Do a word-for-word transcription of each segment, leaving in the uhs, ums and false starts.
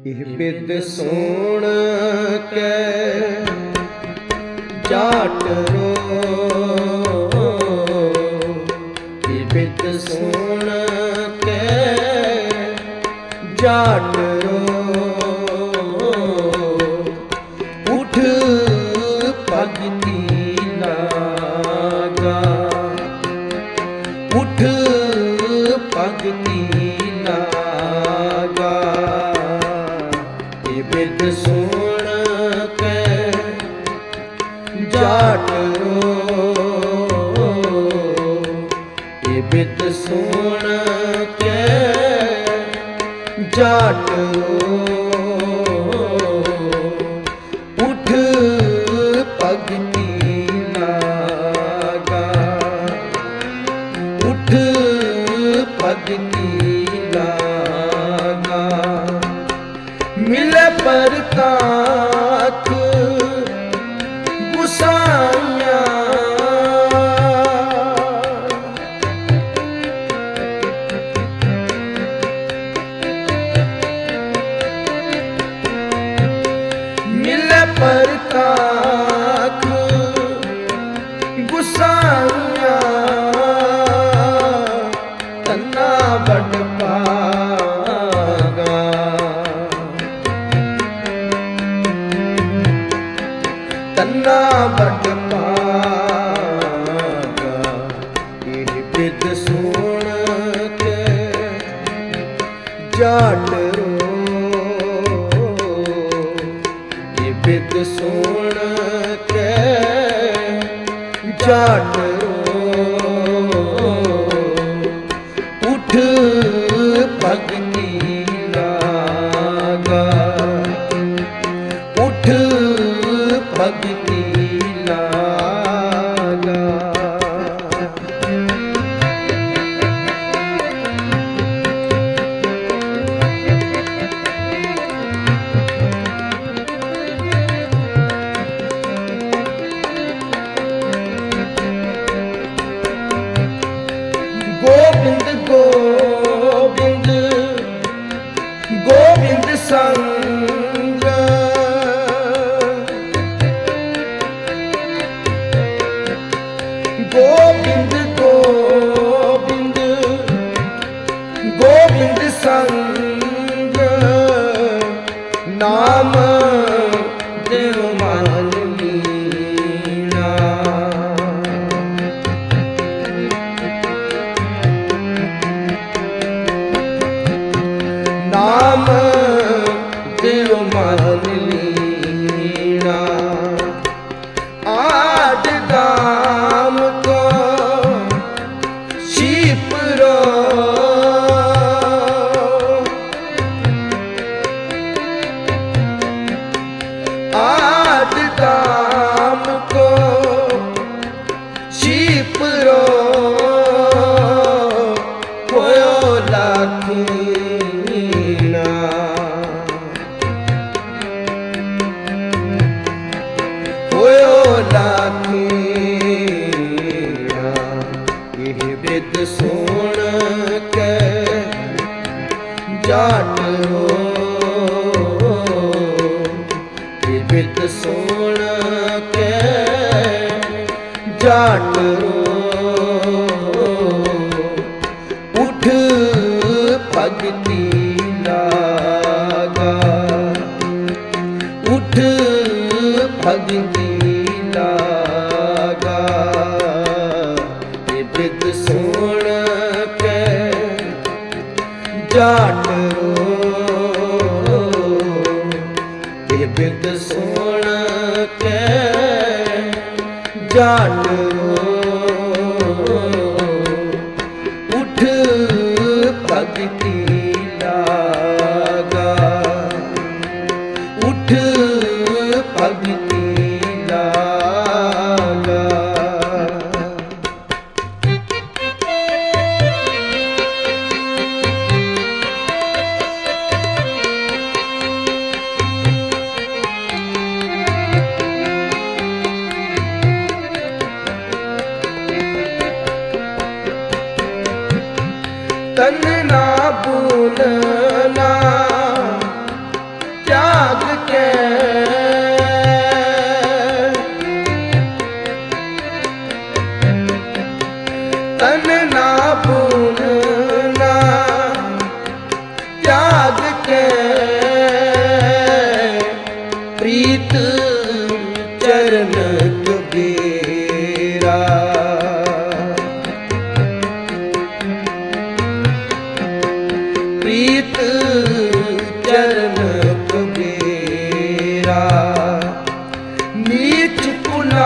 इह बिद सुन के जाट रो, इह बिद सुन के जाट रो, उठ भगती लागा, उठ भगती लागा। इह बिद सुन के जाट रो, इह बिद सुन के जाट रो, उठ भगती लागा, उठ भगती लागा। मिले परताख गुसाइया, मिले परताख गुसाइया, तन्ना बड़ पागा, तन्ना बड़ पागा। इह बिद सुन के जाट रो, इह बिद सुन के जाट रो, उठ भगती लागा, उठ भगती लागा। गोविंद गोविंद गोविंद संग, गोविंद गोविंद गोविंद संग, नाम देव मान लीना। नाम देव मान लीना। आद दाम को शिपरो, आद दाम को शिपरो, कोयो लाखीना, कोयो लाखीना। इह बिद सुन के जाट रो, इह बिद सुन के जाट रो, उठ भगती लागा, उठ भगती लागा। इह बिद सुन के जाट रो, इह बिद सुन के जाट रो, उठ भगती लागा, उठ भगती लागा। के प्रीत चरण तुगेरा। प्रीत चरण तुगेरा नीच कुला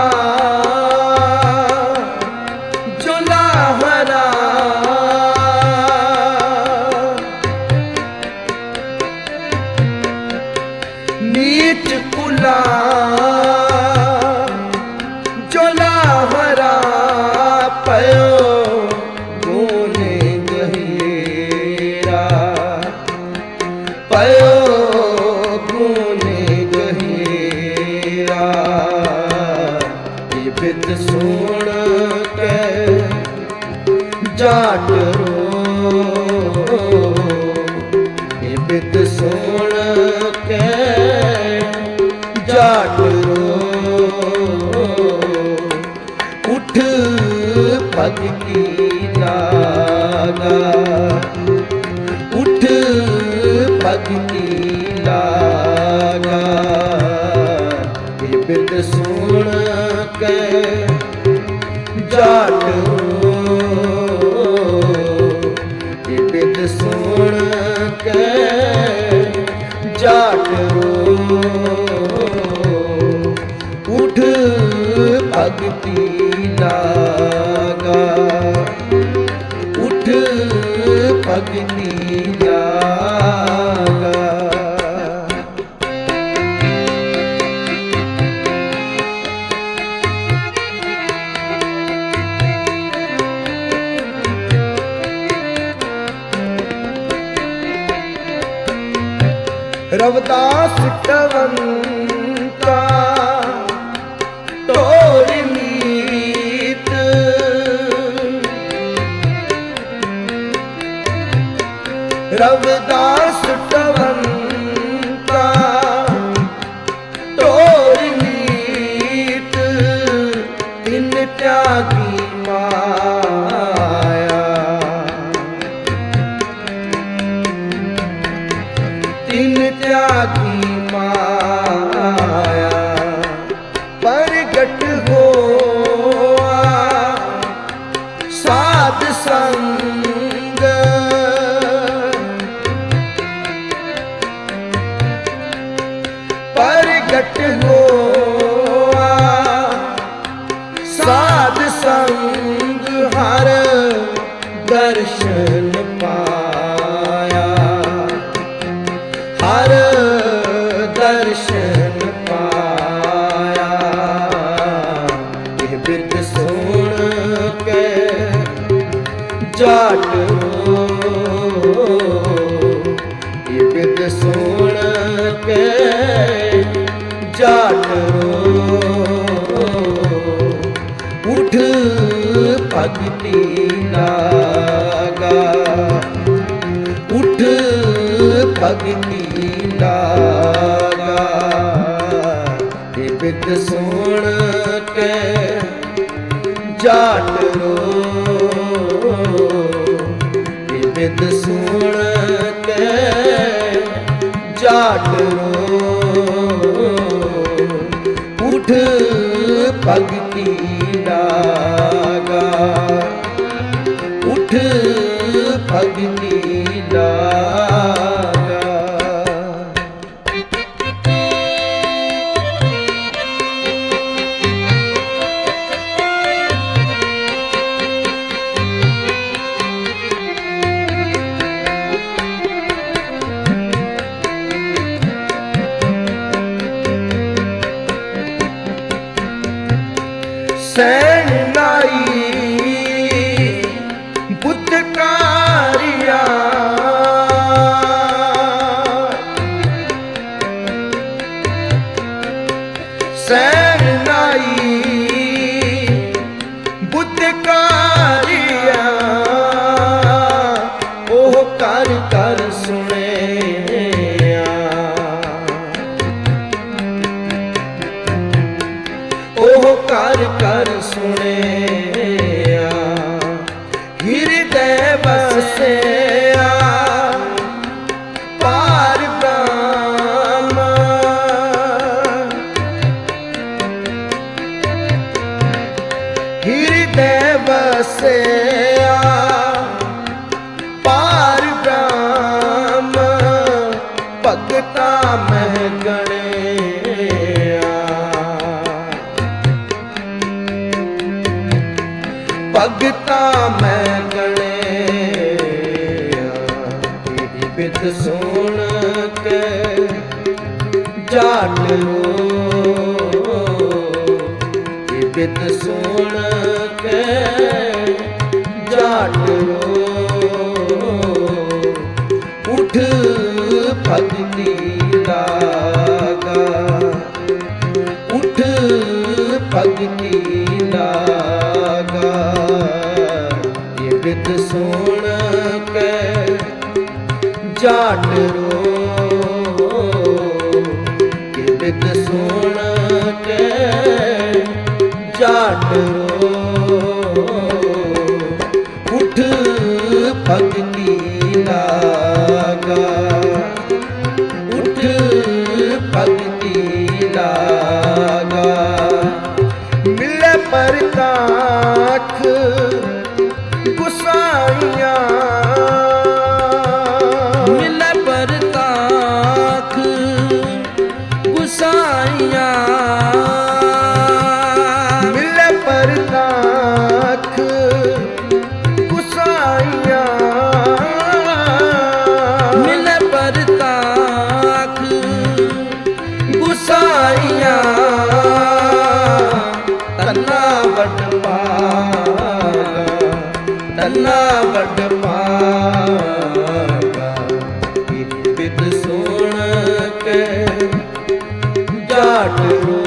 नीच कुला जोलाहरा पयो गोने गहिरा। पयो गोने गहिरा ये बिद सुन के जाट रो। ये बिद सुन के जाट रो। उठ पग की लागा। उठ पग की लागा ये बिद सुन के जाट रो। ये बिद सुन के जाट रो। उठ भक्ति लागा। उठ भक्ति लागा। रवदास टवंता तोर मीत। रवदास टवंता तोर मीत। इन त्यागी माया। तीन त्यागी माया प्रगट होआ साध संग। प्रगट होआ साध संग हर दर्शन पाया। हर दर्शन पाया ये बिद सुन के जाट रो। ये बिद सुन के जाट रो। उठ भक्ति लागा। उठ भक्ति लागा ये बिद सुन के जाट रो। ये बिद सुन के जाट रो। उठ भक्ति लागा। उठ भक्ति लागा। सैन लाई बुद्धकारिया। सैन लाई बुद्धकारिया। ओह कर कर सुने। ओह कर कर सुने। भगता मैं गणिया, भगता मैं गणिया। तेरी बित सुन के जाट रो, तेरी बित सुन के जाट रो। उठ भगती लागा, उठ भगती लागा। ये बित सुन के जाट रो, ये बित सुन के जाट रो। उठ भगती लागा, उठ भगती लागा। मिले परताख गुसाइया, मिले परताख गुसाइया, मिले परताख गुसाइया, मिले परताख गुसाइया। तन्ना बड़ पागा, तन्ना बड़ पागा। तेरी बित सुन के जाट रो,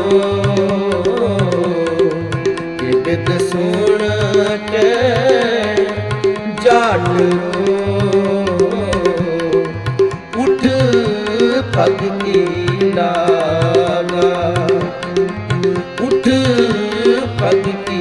ये बित सुन के जाट रो। उठ भगती लागा, उठ भगती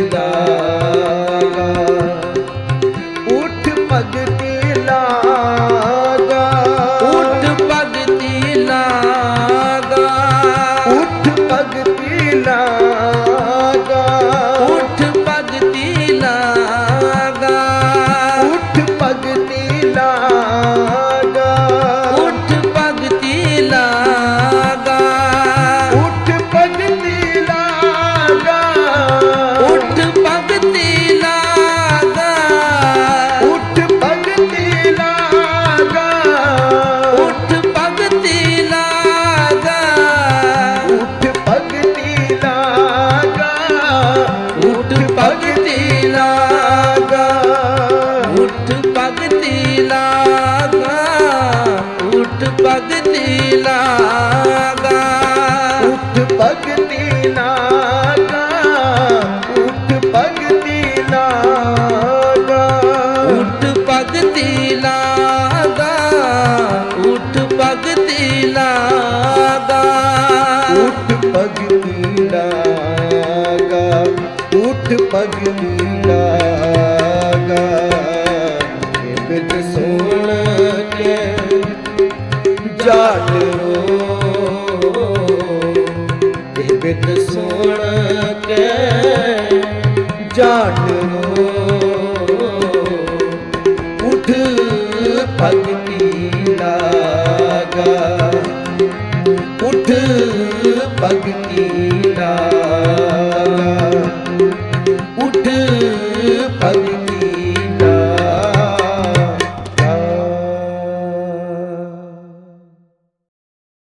लागा। उठ भगती लागा, उठ भगती लागा, उठ भगती लागा, उठ भगती लागा, उठ भगती लागा, उठ भगती लागा, उठ भगती लागा, उठ भगती लागा, उठ भगती लागा, उठ भगती लागा, उठ भगती लागा, उठ भगती लागा, उठ भगती लागा, उठ भगती लागा, उठ भगती लागा, उठ भगती लागा, उठ भगती लागा, उठ भगती लागा, उठ भगती लागा, उठ भगती लागा। ये बित सुन के जाट रो, ये बित सुन के जाट रो। उठ भगती लागा, उठ भगती लागा, उठ भगती